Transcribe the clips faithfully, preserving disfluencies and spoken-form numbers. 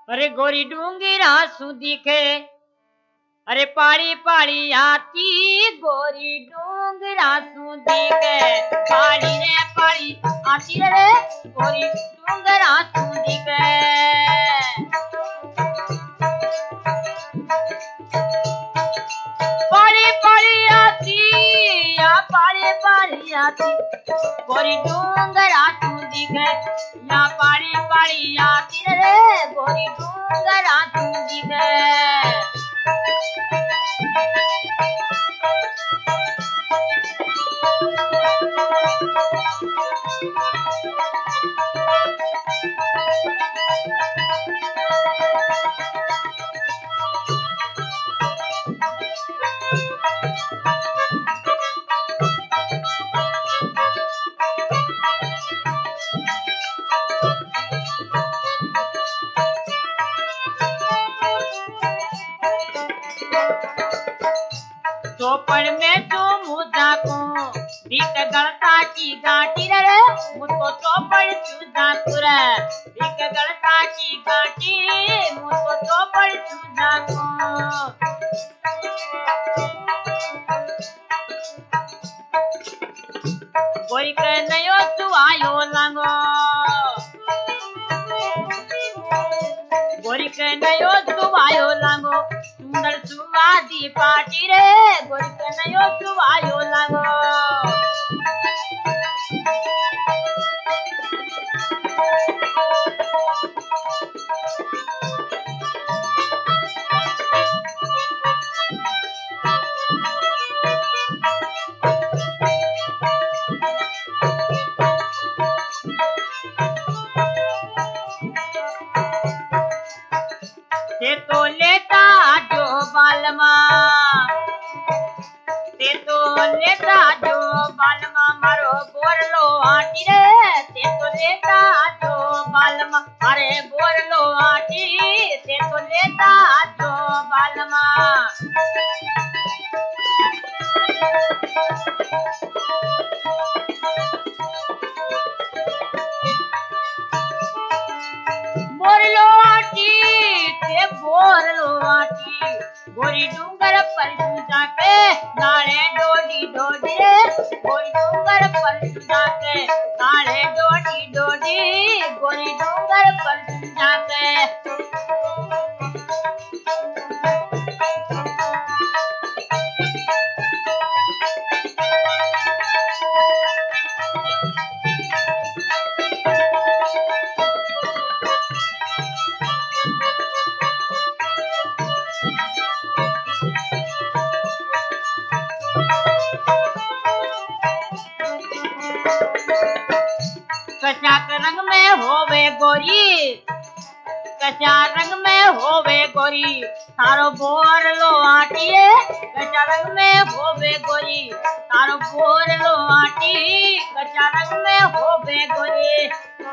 अरे गोरी डूंगरा सु दिखे, अरे पाड़ी पाड़ी आती गोरी डूंगरा सु दिखे, पाड़ी रे पाड़ी आती रे गोरी डूंगरा सु दिखे। पाड़ी पाड़ी आती या पाड़ी पाड़ी आती गोरी डूंगरा सु दिखे, या पाड़ी पाड़ी आती रे गोरी डूंगरा सु दिखे। चौपड़ में जो मुद्दा को भीख गलता की गांठी रे, मुझको चौपड़ चूजा पुरे भीख गलता की गांठी, मुझको चौपड़ चूजा को। कोई के नयो तू आयो लांगो, गोरी के नयो तू आयो लांगो, सुंदर सुवादी पाटी रे गोरी के नयो तू आयो लांगो। ते तो लेता जो बालमा, ते तो लेता जो बालमा मारो बोरलो आटी रे, ते तो लेता जो बालमा अरे बोरलो आटी, ते तो लेता जो बालमा। बोरलो आटी ते बोरलो आटी, गोरी डूंगर पर जाके नाले डोडी डोडी रे, गोरी डूंगर पर जाके नाले डोडी डोडी, गोरी डूंगर पर जाके। कच्चा रंग में होवे गोरी, कच्चा रंग में होवे गोरी तारो बोरलो आटी है, कच्चा रंग में होवे गोरी तारो बोरलो आटी, कच्चा रंग में होवे गोरी।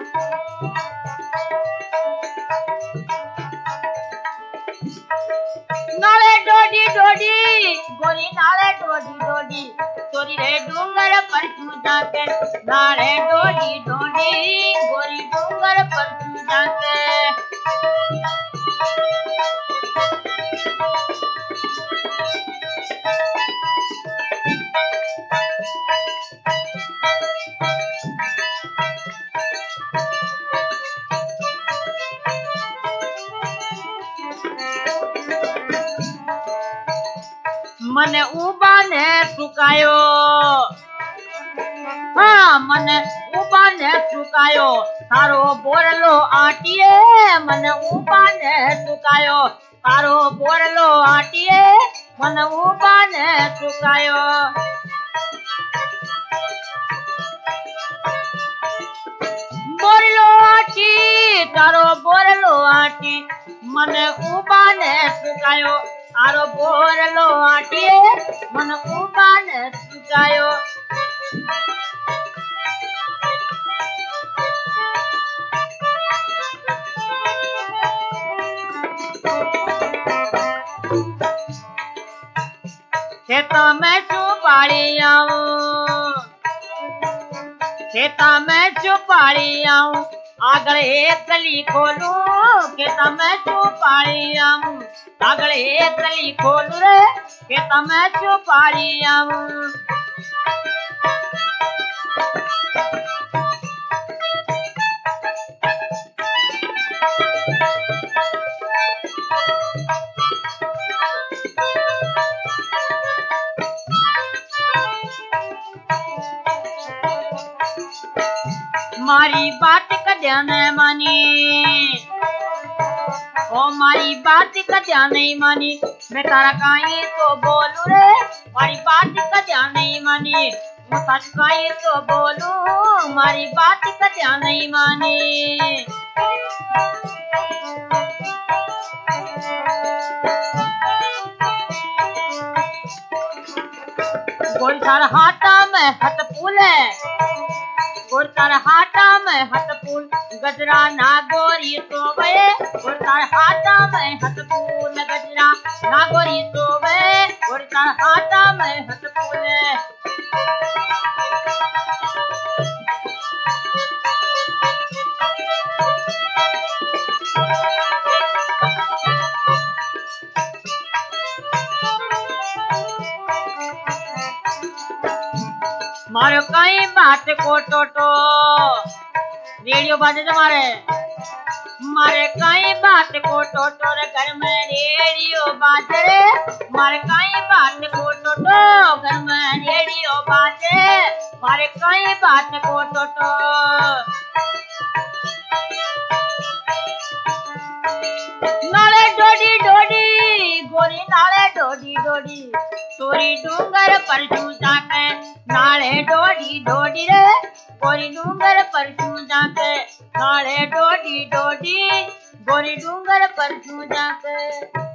नाले डोडी डोडी गोरी नाले डोडी डोडी, चोरी रे डूंगर पर तू जाके नाले डोडी डोडी, गोरी डूंगर पर तू जाके। मन उबा ने सुकायो, हाँ मन उबा ने सुकायो तारो बोरलो आटिए, मन उबा ने सुकायो तारो बोरलो आटिए, मन उबा ने सुकायो। बोरलो आटी तारो बोरलो आटी, मन उबा ने सुकायो तारो बोरलो आटी, मन उबा ने सुकायो। खेता में चुपाड़ी आऊं, खेता में चुपाड़ी आऊं, आगल एक गली खोलू के तमे चुपाड़ी आऊं आगल एक गली खोलू रे के तमे चुपाड़ी आऊं मारी बात कद्या न मानी ओ मारी बात कद्या नहीं मानी मैं तारा काई तो बोलू रे मारी बात कद्या नहीं मानी मैं सच काई तो बोलू मारी बात कद्या नहीं मानी गोल थार हाथा में हथ फूले गोर तार हाथा में हथ फूल गजरा ना गोरी सोवे गोर तार हाथा में हथ फूल गजरा ना गोरी सोवे गोर तार हाथा में हथ फूल मारो कई बात को टोटो रेडियो बाजे मारे मारे कई बात को टोटो रे घर में रेडियो बाजे रे मारे कई बात को टोटो घर में रेडियो बाजे मारे कई बात को टोटो नाले डोडी डोडी गोरी नाले डोडी डोडी तोरी डूंगर पर जाके नाले डोडी डोडी रे गोरी डूंगर पर जाके नाले डोडी डोडी गोरी डूंगर पर जाके